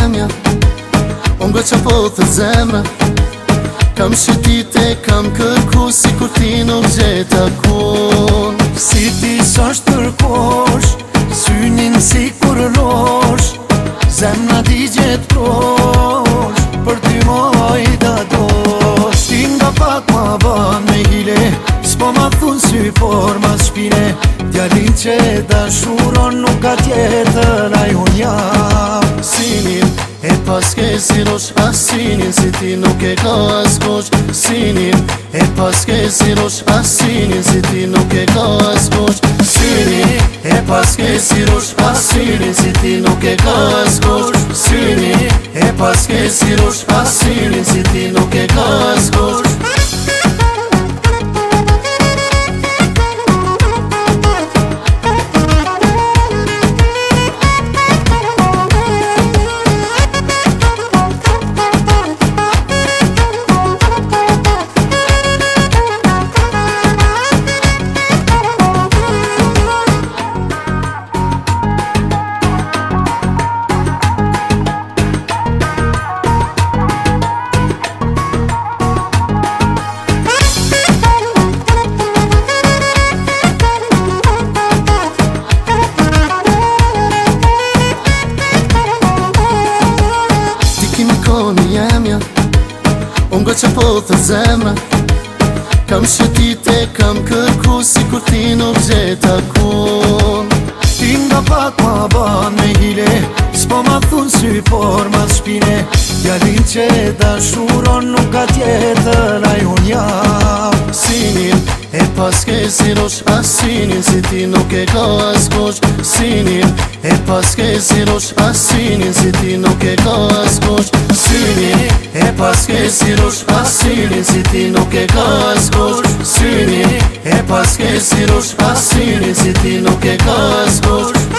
jemja, unë nga që po të zemra. Kam shëtite, kam kërku, si kur ti nuk gjeta kun. Si ti s'është tërkosh, synin si kur losh, zemna ti gjet prosh, për ty moj da dosh. Ti nga pak ma ban me hile, s'po ma thun sy por ma shpine, djalin që dashuron nuk ka tjetër, aj unë jam. Sinin e paske si rosh, asinin si ti nuk e ka askush. Sinin e paske si rosh, asinin si ti nuk e ka askush. Sinin e paske si rosh, asinin si ti nuk e ka askush. Sinin e paske si rosh, asinin si ti nuk e ka askush. Unë nga që po të zemra, kam shëtite, kam kërku, si kur ti nuk gjeta kun. Ti nga pak ma ban me hile, s'po ma thun sy por ma shpine, djalin që dashuron nuk ka tjetër, aj unë jam. Sinin e paske si rosh, asinin si ti nuk e ka askush. Sinin e paske si rosh, asinin si ti nuk e ka askush. Sinin e paske si rosh, asinin si ti nuk e ka askush. Sinin e paske si rosh, asinin si ti nuk e ka askush.